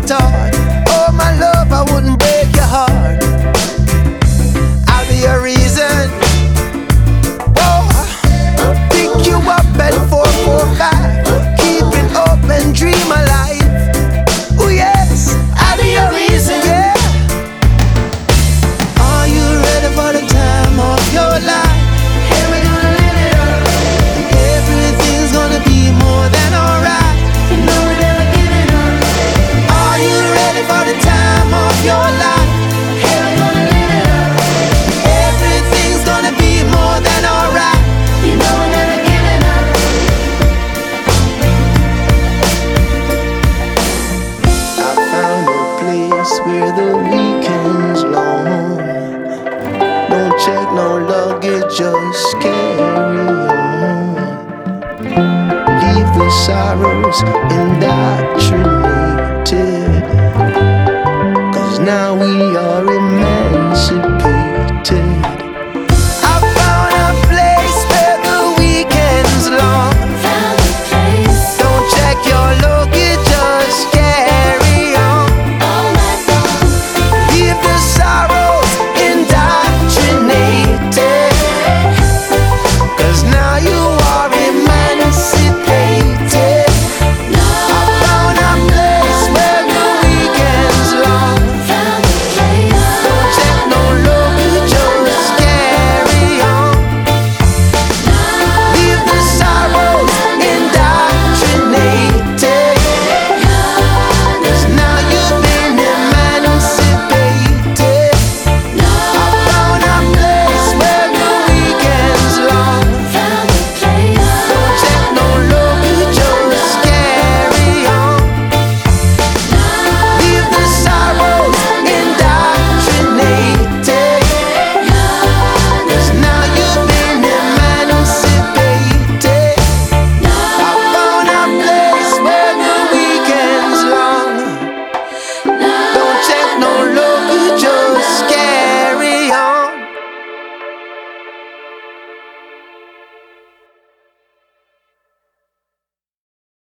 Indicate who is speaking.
Speaker 1: taught. Oh my love, I wouldn't break your heart. I'll be your reason. Oh, pick you up at 445. Keep it open, dream alive. Oh yes, I'll be your reason. Yeah. Are you ready for the time of your life? And we're gonna live it up. Everything's gonna be more than alright. You know we're never giving up. Are you ready for the time of your life? And we're gonna live it up. Everything's gonna be more than alright. You know we're never giving up. I found a place where the